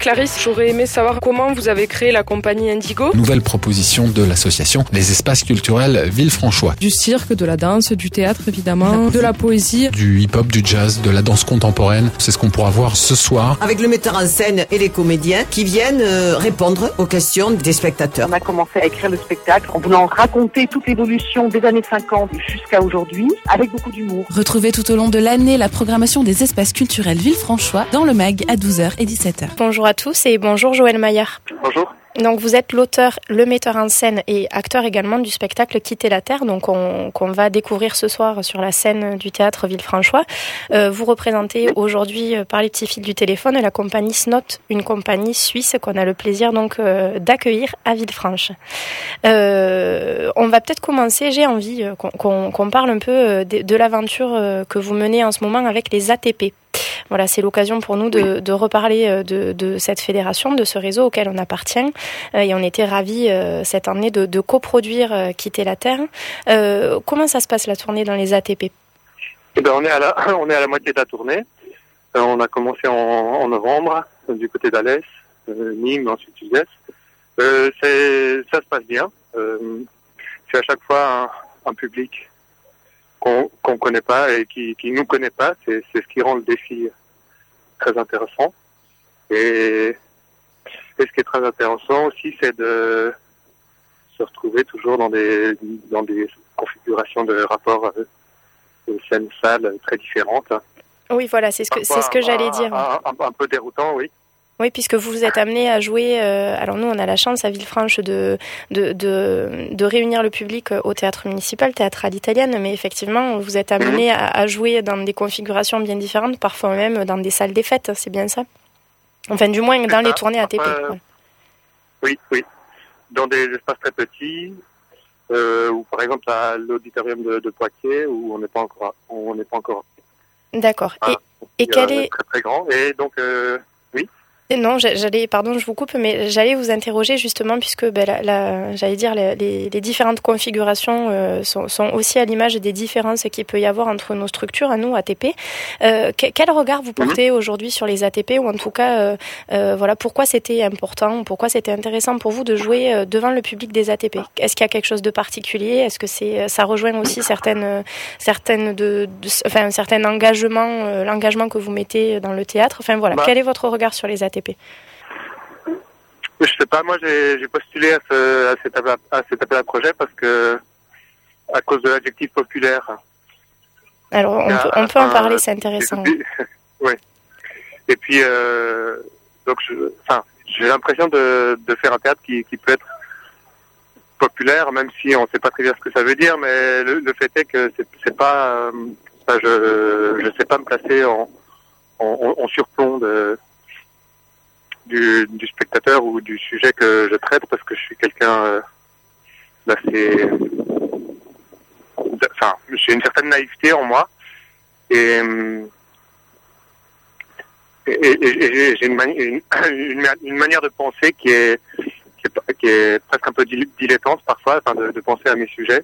Clarisse, j'aurais aimé savoir comment vous avez créé la compagnie Indigo. Nouvelle proposition de l'association Les Espaces Culturels Villefranchois. Du cirque, de la danse, du théâtre évidemment, de la poésie. Du hip-hop, du jazz, de la danse contemporaine. C'est ce qu'on pourra voir ce soir. Avec le metteur en scène et les comédiens qui viennent répondre aux questions des spectateurs. On a commencé à écrire le spectacle en voulant raconter toute l'évolution des années 50 jusqu'à aujourd'hui avec beaucoup d'humour. Retrouvez tout au long de l'année la programmation des Espaces Culturels Villefranchois dans le MAG à 12h et 17h. Bonjour à tous et bonjour Joël Maillard. Bonjour. Donc vous êtes l'auteur, le metteur en scène et acteur également du spectacle Quitter la Terre, donc qu'on va découvrir ce soir sur la scène du théâtre Villefranchois. Vous représentez aujourd'hui par les petits fils du téléphone la compagnie Snot, une compagnie suisse qu'on a le plaisir donc d'accueillir à Villefranche. On va peut-être commencer, j'ai envie qu'on parle un peu de l'aventure que vous menez en ce moment avec les ATP. Voilà, c'est l'occasion pour nous de reparler de cette fédération, de ce réseau auquel on appartient. Et on était ravis cette année de coproduire Quitter la Terre. Comment ça se passe la tournée dans les ATP ? On est à la moitié de la tournée. On a commencé en novembre du côté d'Alès, Nîmes, ensuite Uzès. Ça se passe bien. C'est à chaque fois un public qu'on connaît pas et qui nous connaît pas, c'est ce qui rend le défi très intéressant. Et ce qui est très intéressant aussi, c'est de se retrouver toujours dans des configurations de rapports de scène-salle très différentes. Oui, voilà, c'est ce que j'allais dire. Un peu déroutant, oui. Oui, puisque vous vous êtes amené à jouer. Alors nous, on a la chance à Villefranche de réunir le public au théâtre municipal, théâtre à l'italienne, mais effectivement, vous êtes amené à jouer dans des configurations bien différentes, parfois même dans des salles des fêtes. C'est bien ça ? Enfin, du moins dans les tournées ATP. Oui. Dans des espaces très petits, ou par exemple à l'auditorium de Poitiers, où on n'est pas encore. D'accord. Et quel est très très grand. Et donc oui. Non, pardon, je vous coupe, mais j'allais vous interroger justement puisque j'allais dire les différentes configurations sont aussi à l'image des différences qu'il peut y avoir entre nos structures à nous ATP. Quel regard vous portez aujourd'hui sur les ATP, ou en tout cas voilà, pourquoi c'était important, pourquoi c'était intéressant pour vous de jouer devant le public des ATP ? Est-ce qu'il y a quelque chose de particulier ? Est-ce que ça rejoint aussi un certain engagement, l'engagement que vous mettez dans le théâtre ? Enfin voilà, quel est votre regard sur les ATP ? Je sais pas, moi j'ai postulé à cet appel à projet parce que à cause de l'adjectif populaire. Alors on peut en parler, c'est intéressant. Oui. Et puis donc j'ai l'impression de faire un théâtre qui peut être populaire, même si on ne sait pas très bien ce que ça veut dire, mais le fait est que c'est pas je sais pas me placer en surplomb du spectateur ou du sujet que je traite, parce que je suis quelqu'un d'assez... j'ai une certaine naïveté en moi et j'ai une manière de penser qui est presque un peu dilettante parfois, de penser à mes sujets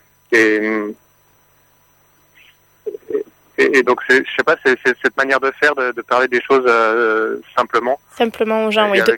et donc je sais pas, c'est cette manière de faire, de parler des choses simplement aux gens, oui.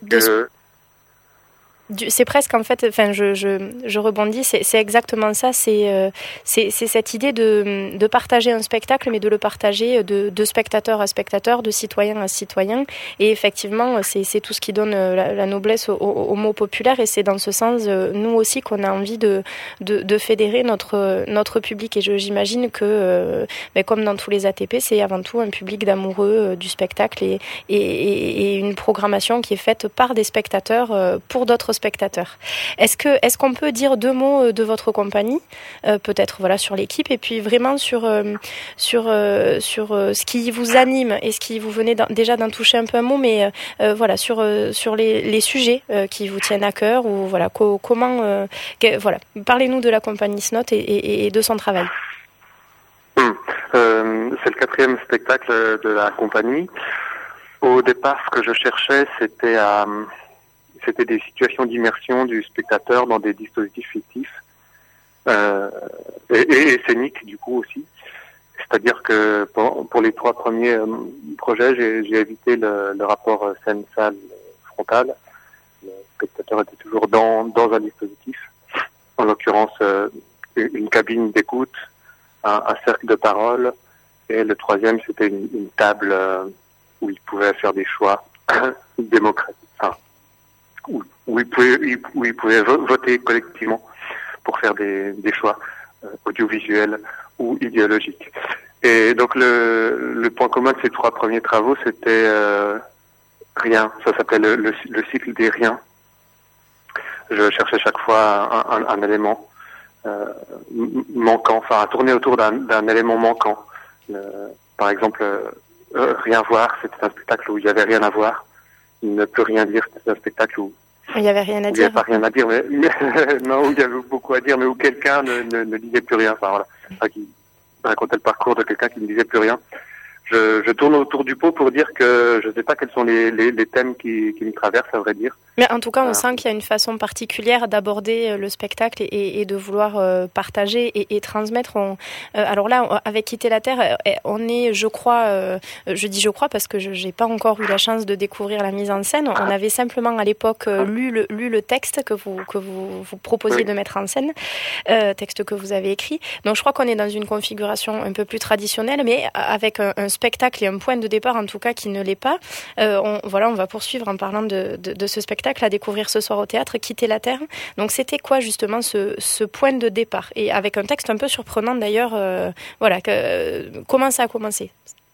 C'est presque en fait, enfin je rebondis, c'est exactement ça, c'est cette idée de partager un spectacle, mais de le partager de spectateur à spectateur, de citoyen à citoyen, et effectivement c'est tout ce qui donne la noblesse au mot populaire, et c'est dans ce sens nous aussi qu'on a envie de fédérer notre public, et j'imagine que comme dans tous les ATP, c'est avant tout un public d'amoureux du spectacle et une programmation qui est faite par des spectateurs pour d'autres spectateurs. Est-ce qu'on peut dire deux mots de votre compagnie, peut-être voilà sur l'équipe, et puis vraiment sur ce qui vous anime et ce qui vous venez déjà d'en toucher un peu un mot, mais voilà sur les sujets qui vous tiennent à cœur, ou voilà comment voilà, parlez-nous de la compagnie Snot et de son travail. C'est le 4e spectacle de la compagnie. Au départ, ce que je cherchais, c'était des situations d'immersion du spectateur dans des dispositifs fictifs et scéniques du coup aussi. C'est-à-dire que pour les 3 premiers projets, j'ai évité le rapport scène-salle frontale. Le spectateur était toujours dans un dispositif, en l'occurrence une cabine d'écoute, un cercle de parole, et le troisième c'était une table où il pouvait faire des choix démocratiques, où il pouvait voter collectivement pour faire des choix audiovisuels ou idéologiques. Et donc le point commun de ces 3 premiers travaux, c'était rien. Ça s'appelait le cycle des riens. Je cherchais chaque fois un élément manquant, enfin à tourner autour d'un élément manquant. Par exemple, rien voir, c'était un spectacle où il n'y avait rien à voir. Ne peut rien dire, c'était un spectacle où il n'y avait rien à dire. Il n'y avait pas rien à dire, mais non, où il y avait beaucoup à dire, mais où quelqu'un ne disait plus rien. Enfin voilà, qui racontait le parcours de quelqu'un qui ne disait plus rien. Je tourne autour du pot pour dire que je ne sais pas quels sont les thèmes qui me traversent, à vrai dire. Mais en tout cas, on sent qu'il y a une façon particulière d'aborder le spectacle et de vouloir partager et transmettre. Alors là, avec Quitter la Terre, on est, je crois, je dis je crois parce que je n'ai pas encore eu la chance de découvrir la mise en scène. On avait simplement à l'époque lu le texte que vous proposiez de mettre en scène, texte que vous avez écrit. Donc je crois qu'on est dans une configuration un peu plus traditionnelle, mais avec un spectacle et un point de départ en tout cas qui ne l'est pas. On va poursuivre en parlant de ce spectacle à découvrir ce soir au théâtre, Quitter la Terre. Donc c'était quoi justement ce point de départ? Et avec un texte un peu surprenant d'ailleurs, comment ça a commencé?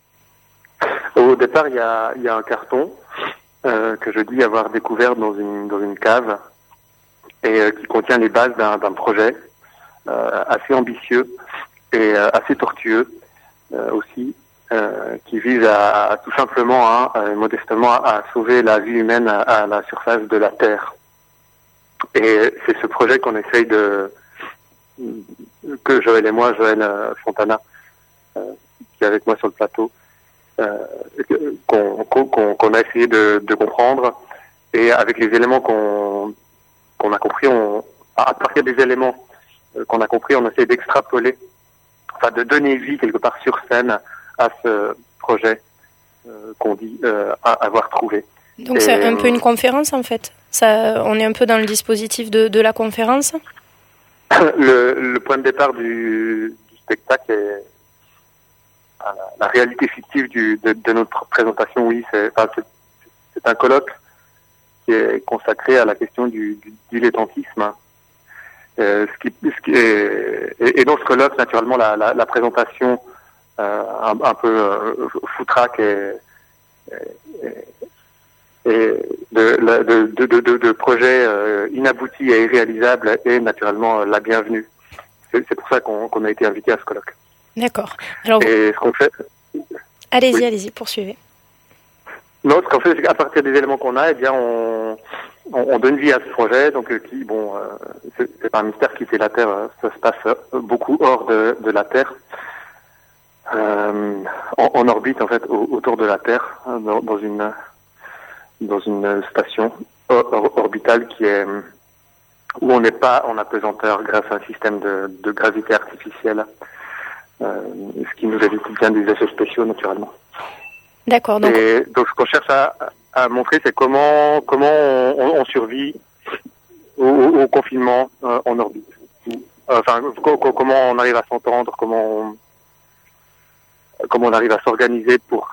Au départ, il y a un carton que je dis avoir découvert dans une cave et qui contient les bases d'un projet assez ambitieux et assez tortueux aussi, qui vise à tout simplement, modestement, à sauver la vie humaine à la surface de la Terre. Et c'est ce projet qu'on essaye que Joël Fontana, qui est avec moi sur le plateau, qu'on a essayé de comprendre. Et avec les éléments qu'on a compris, à partir des éléments qu'on a compris, on essaie d'extrapoler, enfin de donner vie quelque part sur scène à ce projet qu'on dit avoir trouvé. Donc c'est un peu une conférence en fait. On est un peu dans le dispositif de la conférence. Le point de départ du spectacle est la réalité fictive de notre présentation. Oui, c'est un colloque qui est consacré à la question du dilettantisme. Et dans ce colloque, naturellement, la présentation un peu foutraque et de projets inaboutis et irréalisables est naturellement la bienvenue. C'est pour ça qu'on a été invité à ce colloque. D'accord. Alors, et ce qu'on fait... Allez-y, poursuivez. Non, ce qu'on fait, c'est qu'à partir des éléments qu'on a, eh bien, on donne vie à ce projet, donc c'est pas un mystère, Quitter la Terre, ça se passe beaucoup hors de la Terre. En orbite en fait autour de la Terre, dans une station orbitale qui est où on n'est pas en apesanteur grâce à un système de gravité artificielle, ce qui nous évite bien des effets spéciaux naturellement. D'accord. Donc ce qu'on cherche à montrer, c'est comment on survit au confinement en orbite. Enfin, comment on arrive à s'entendre, comment on arrive à s'organiser pour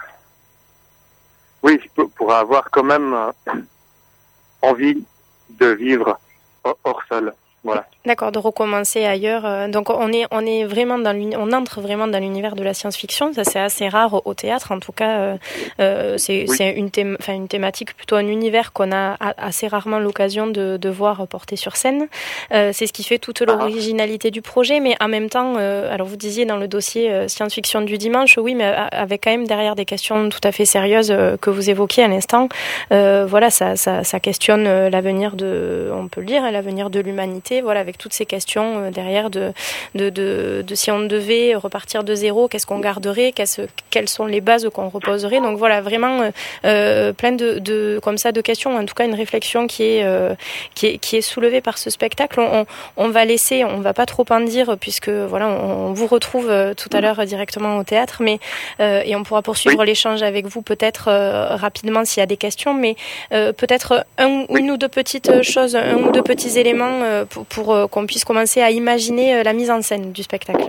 avoir quand même envie de vivre hors sol. Voilà. D'accord, de recommencer ailleurs. Donc on est vraiment on entre vraiment dans l'univers de la science-fiction. Ça c'est assez rare au théâtre. En tout cas, c'est une thématique, plutôt un univers qu'on a assez rarement l'occasion de voir porté sur scène. C'est ce qui fait toute l'originalité du projet. Mais en même temps, alors vous disiez dans le dossier science-fiction du dimanche, oui, mais avec quand même derrière des questions tout à fait sérieuses que vous évoquiez à l'instant. Ça questionne l'avenir on peut le dire, l'avenir de l'humanité. commencer, voilà, avec toutes ces questions derrière de si on devait repartir de zéro, qu'est-ce qu'on garderait, quelles sont les bases qu'on reposerait. Donc voilà, vraiment plein de comme ça de questions, en tout cas une réflexion qui est soulevée par ce spectacle. On va laisser, on va pas trop en dire puisque voilà, on vous retrouve tout à l'heure directement au théâtre, mais et on pourra poursuivre l'échange avec vous peut-être rapidement s'il y a des questions, mais peut-être une ou deux petites choses, un ou deux petits éléments pour qu'on puisse commencer à imaginer la mise en scène du spectacle.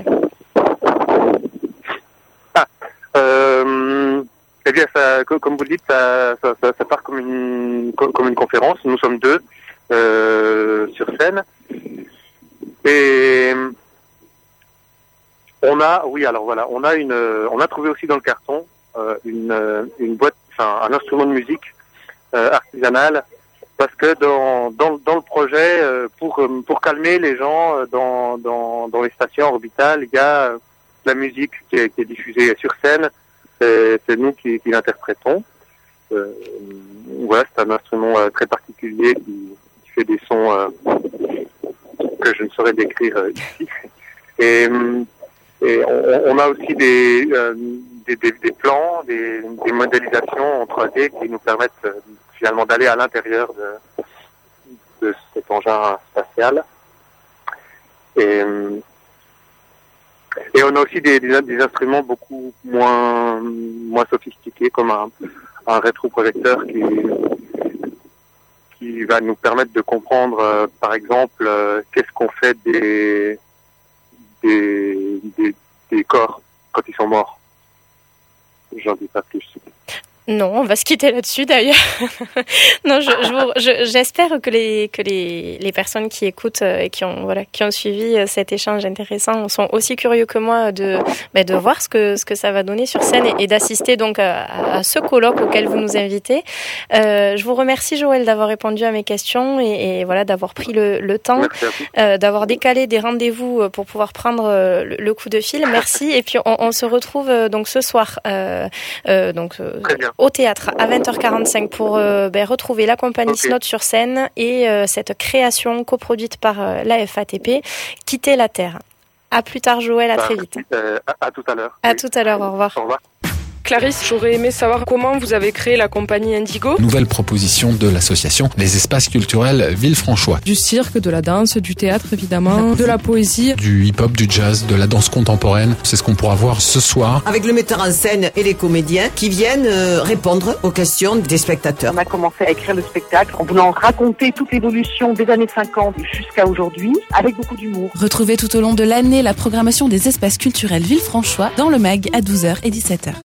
Eh bien, ça, comme vous le dites, ça part comme une conférence. Nous sommes deux sur scène. Et on a trouvé aussi dans le carton une boîte, enfin un instrument de musique artisanal, parce que dans le projet, pour calmer les gens dans les stations orbitales, il y a la musique qui est diffusée sur scène. C'est nous qui l'interprétons. Voilà, c'est un instrument très particulier qui fait des sons que je ne saurais décrire ici. Et on a aussi des plans, des modélisations en 3D qui nous permettent finalement d'aller à l'intérieur de cet engin spatial. Et on a aussi des instruments beaucoup moins sophistiqués, comme un rétroprojecteur qui va nous permettre de comprendre, par exemple, qu'est-ce qu'on fait des corps quand ils sont morts. J'en dis pas plus. Non, on va se quitter là-dessus d'ailleurs. Non, j'espère que les personnes qui écoutent et qui ont suivi cet échange intéressant sont aussi curieux que moi de voir ce que ça va donner sur scène et d'assister donc à ce colloque auquel vous nous invitez. Je vous remercie Joël d'avoir répondu à mes questions et voilà, d'avoir pris le temps, d'avoir décalé des rendez-vous pour pouvoir prendre le coup de fil. Merci. Et puis on se retrouve donc ce soir au théâtre à 20h45 pour retrouver la compagnie Snot sur scène et cette création coproduite par la FATP, Quitter la Terre. À plus tard Joël, à très vite. À tout à l'heure. À tout à l'heure, au revoir. Au revoir. Clarisse, j'aurais aimé savoir comment vous avez créé la compagnie Indigo. Nouvelle proposition de l'association Les Espaces Culturels Villefranchois. Du cirque, de la danse, du théâtre évidemment, de la poésie. Du hip-hop, du jazz, de la danse contemporaine. C'est ce qu'on pourra voir ce soir. Avec le metteur en scène et les comédiens qui viennent répondre aux questions des spectateurs. On a commencé à écrire le spectacle en voulant raconter toute l'évolution des années 50 jusqu'à aujourd'hui, avec beaucoup d'humour. Retrouvez tout au long de l'année la programmation des espaces culturels Villefranchois dans le MAG à 12h et 17h.